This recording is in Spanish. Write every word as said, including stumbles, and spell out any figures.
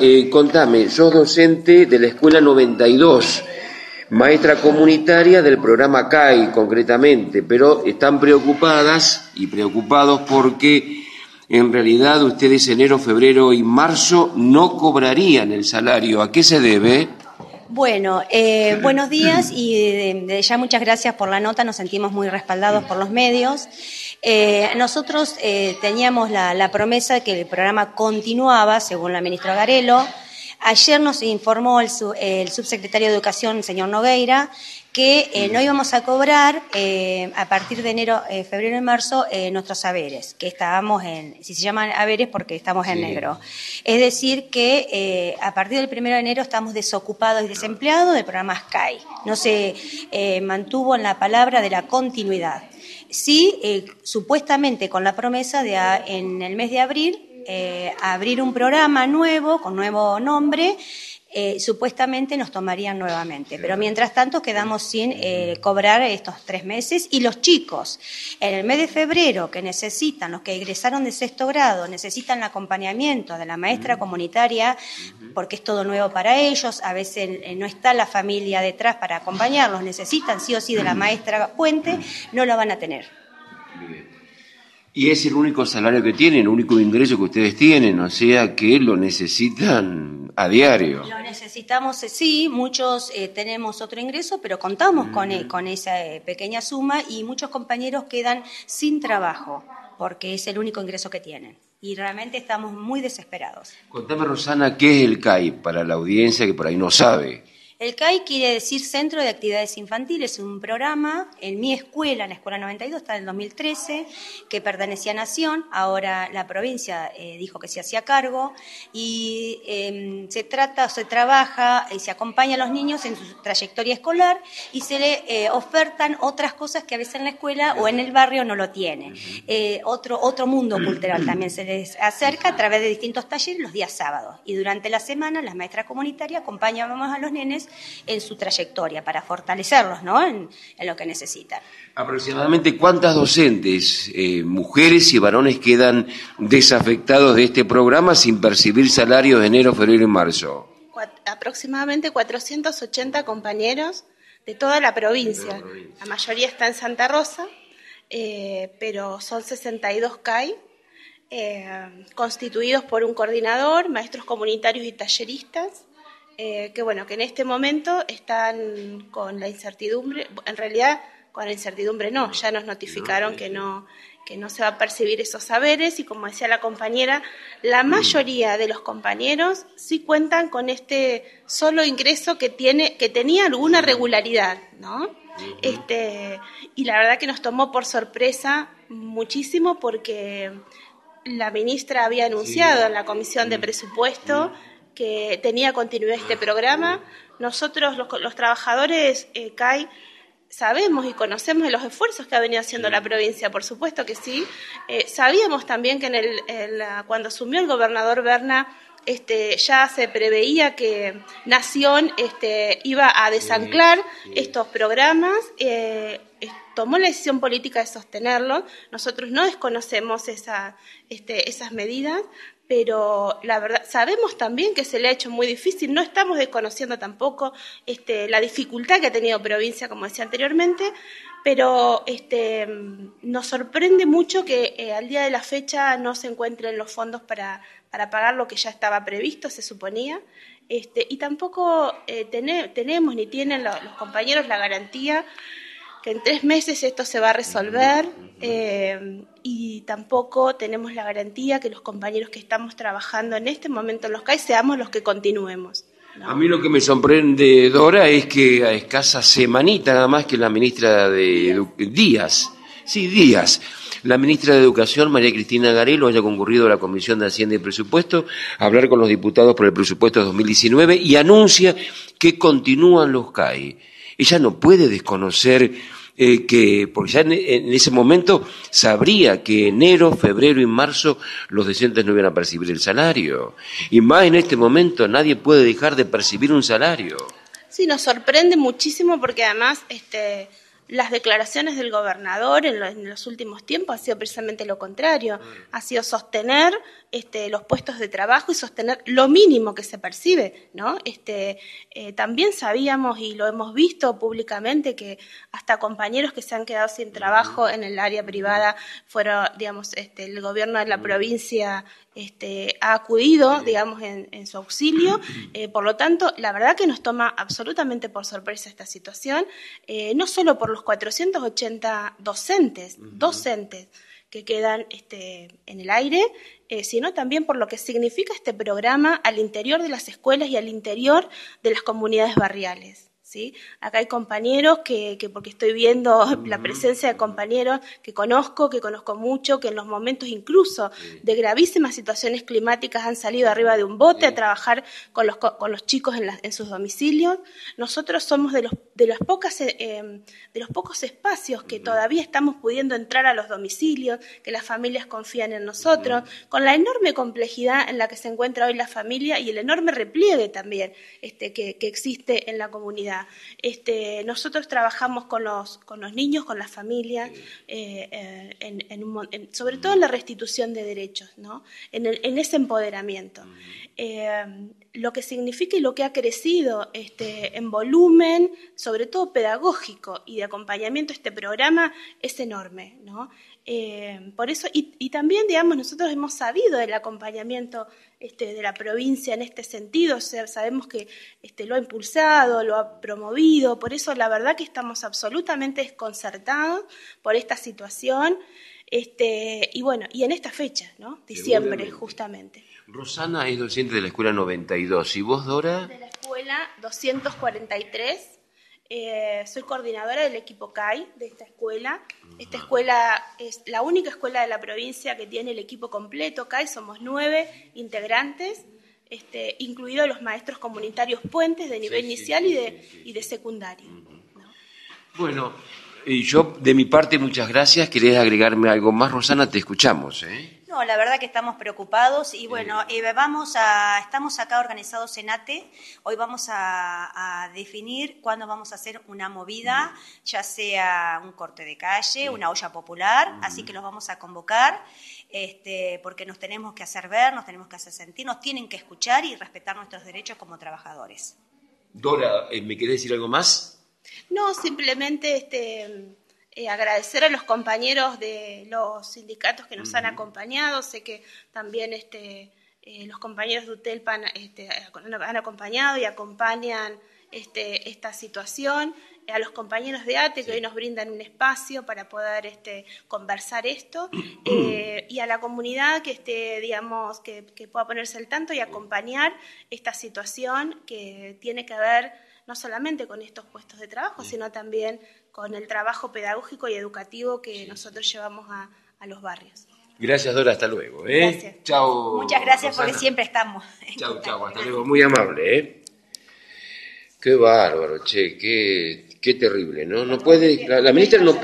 eh, contame, sos docente de la Escuela noventa y dos, maestra comunitaria del programa C A I concretamente, pero están preocupadas y preocupados porque en realidad ustedes enero, febrero y marzo no cobrarían el salario. ¿A qué se debe? Bueno, eh, buenos días y de, de ya muchas gracias por la nota, nos sentimos muy respaldados por los medios. Eh, nosotros eh, teníamos la, la promesa de que el programa continuaba, según la ministra Garelo. Ayer nos informó el, sub, el subsecretario de Educación, el señor Nogueira, que eh, no íbamos a cobrar eh, a partir de enero, eh, febrero y marzo eh, nuestros saberes, que estábamos en, si se llaman haberes porque estamos en sí. negro. Es decir, que eh, a partir del primero de enero estamos desocupados y desempleados del programa S C A I. No se eh, mantuvo en la palabra de la continuidad. Sí, eh, supuestamente con la promesa de a, en el mes de abril eh, abrir un programa nuevo, con nuevo nombre. Eh, supuestamente nos tomarían nuevamente, pero mientras tanto quedamos sin eh, cobrar estos tres meses y los chicos en el mes de febrero que necesitan, los que egresaron de sexto grado, necesitan el acompañamiento de la maestra comunitaria porque es todo nuevo para ellos, a veces eh, no está la familia detrás para acompañarlos, necesitan sí o sí de la maestra puente, no la van a tener. Y es el único salario que tienen, el único ingreso que ustedes tienen, o sea que lo necesitan a diario. Lo necesitamos, sí, muchos eh, tenemos otro ingreso, pero contamos mm. con, eh, con esa eh, pequeña suma y muchos compañeros quedan sin trabajo, porque es el único ingreso que tienen. Y realmente estamos muy desesperados. Contame, Rosana, ¿qué es el C A I para la audiencia que por ahí no sabe? El C A I quiere decir Centro de Actividades Infantiles, un programa en mi escuela, en la Escuela noventa y dos, está en el dos mil trece, que pertenecía a Nación, ahora la provincia eh, dijo que se hacía cargo, y eh, se trata, se trabaja y se acompaña a los niños en su trayectoria escolar y se le eh, ofertan otras cosas que a veces en la escuela o en el barrio no lo tiene. Eh, otro, otro mundo cultural también se les acerca a través de distintos talleres los días sábados, y durante la semana las maestras comunitarias acompañamos a los nenes en su trayectoria para fortalecerlos, ¿no? en, en lo que necesitan. Aproximadamente ¿cuántas docentes, eh, mujeres y varones quedan desafectados de este programa sin percibir salarios de enero, febrero y marzo? Cuat- aproximadamente cuatrocientos ochenta compañeros de toda la provincia. La, provincia. La mayoría está en Santa Rosa, eh, pero son sesenta y dos C A I, eh, constituidos por un coordinador, maestros comunitarios y talleristas. Eh, que bueno, que en este momento están con la incertidumbre, en realidad con la incertidumbre no, ya nos notificaron que no, que no se va a percibir esos saberes y como decía la compañera, la mayoría de los compañeros sí cuentan con este solo ingreso que tiene, que tenía alguna regularidad, ¿no? Este, y la verdad que nos tomó por sorpresa muchísimo porque la ministra había anunciado en la Comisión de Presupuesto que tenía continuidad este programa. Nosotros, los, los trabajadores eh, C A I, sabemos y conocemos de los esfuerzos que ha venido haciendo la provincia, por supuesto que sí. Eh, sabíamos también que en el, el, cuando asumió el gobernador Berna, este, ya se preveía que Nación este, iba a desanclar estos programas, eh, tomó la decisión política de sostenerlos. Nosotros no desconocemos esa, este, esas medidas, pero la verdad sabemos también que se le ha hecho muy difícil, no estamos desconociendo tampoco este, la dificultad que ha tenido provincia, como decía anteriormente, pero este, nos sorprende mucho que eh, al día de la fecha no se encuentren los fondos para, para pagar lo que ya estaba previsto, se suponía, este, y tampoco eh, tené, tenemos ni tienen los, los compañeros la garantía que en tres meses esto se va a resolver, eh, y tampoco tenemos la garantía que los compañeros que estamos trabajando en este momento en los C A I seamos los que continuemos, ¿no? A mí lo que me sorprende, Dora, es que a escasa semanita nada más que la ministra de Edu- Díaz, sí, Díaz, la ministra de Educación, María Cristina Garelo, haya concurrido a la Comisión de Hacienda y Presupuesto a hablar con los diputados por el presupuesto dos mil diecinueve y anuncia que continúan los C A I. Ella no puede desconocer eh, que, porque ya en, en ese momento sabría que enero, febrero y marzo los docentes no iban a percibir el salario. Y más en este momento nadie puede dejar de percibir un salario. Sí, nos sorprende muchísimo porque además este, las declaraciones del gobernador en, lo, en los últimos tiempos ha sido precisamente lo contrario, ha sido sostener este, los puestos de trabajo y sostener lo mínimo que se percibe, ¿no? Este, eh, también sabíamos y lo hemos visto públicamente que hasta compañeros que se han quedado sin trabajo en el área privada fueron, digamos, este, el gobierno de la provincia este, ha acudido, digamos, en, en su auxilio. Eh, por lo tanto, la verdad que nos toma absolutamente por sorpresa esta situación, eh, no solo por los cuatrocientos ochenta docentes, docentes que quedan este, en el aire, eh, sino también por lo que significa este programa al interior de las escuelas y al interior de las comunidades barriales. ¿Sí? Acá hay compañeros que, que, porque estoy viendo la presencia de compañeros que conozco, que conozco mucho, que en los momentos incluso de gravísimas situaciones climáticas han salido arriba de un bote a trabajar con los, con los chicos en, la, en sus domicilios. Nosotros somos de los, de las pocas, eh, de los pocos espacios que todavía estamos pudiendo entrar a los domicilios, que las familias confían en nosotros, con la enorme complejidad en la que se encuentra hoy la familia y el enorme repliegue también este, que, que existe en la comunidad. Este, nosotros trabajamos con los, con los niños, con las familias, eh, eh, en, en un, en, sobre todo en la restitución de derechos, ¿no? en, el, en ese empoderamiento. Eh, lo que significa y lo que ha crecido este, en volumen, sobre todo pedagógico y de acompañamiento, este programa es enorme, ¿no? Eh, por eso, y, y también, digamos, nosotros hemos sabido del acompañamiento este, de la provincia en este sentido, o sea, sabemos que este, lo ha impulsado, lo ha promovido, por eso la verdad que estamos absolutamente desconcertados por esta situación, este, y bueno, y en esta fecha, ¿no? Diciembre, justamente. Rosana es docente de la escuela noventa y dos, ¿y vos, Dora? De la escuela doscientos cuarenta y tres. Eh, soy coordinadora del equipo C A I de esta escuela. Esta escuela es la única escuela de la provincia que tiene el equipo completo C A I, somos nueve integrantes, este, incluidos los maestros comunitarios puentes de nivel sí, inicial sí, sí, y, de, sí, sí. y de secundario. Uh-huh. ¿No? Bueno, y yo de mi parte muchas gracias. ¿Querés agregarme algo más, Rosana? Te escuchamos, ¿eh? No, la verdad que estamos preocupados y bueno, eh, vamos a, estamos acá organizados en A T E, hoy vamos a, a definir cuándo vamos a hacer una movida, ya sea un corte de calle, una olla popular, así que los vamos a convocar, este, porque nos tenemos que hacer ver, nos tenemos que hacer sentir, nos tienen que escuchar y respetar nuestros derechos como trabajadores. Dora, ¿me querés decir algo más? No, simplemente este... Eh, agradecer a los compañeros de los sindicatos que nos uh-huh. han acompañado. Sé que también este, eh, los compañeros de UTELPA han, este, han acompañado y acompañan este, esta situación. A los compañeros de A T E que sí. hoy nos brindan un espacio para poder este, conversar esto eh, y a la comunidad que, esté, digamos, que, que pueda ponerse al tanto y acompañar esta situación que tiene que ver no solamente con estos puestos de trabajo, sí. sino también con el trabajo pedagógico y educativo que sí. nosotros llevamos a, a los barrios. Gracias, Dora, hasta luego. ¿eh? Gracias. Chao. Muchas gracias Rosana. Porque siempre estamos. Chao, chao, hasta luego. Muy amable, ¿eh? Qué bárbaro, che, qué, qué terrible, ¿no? No puede, la, la ministra no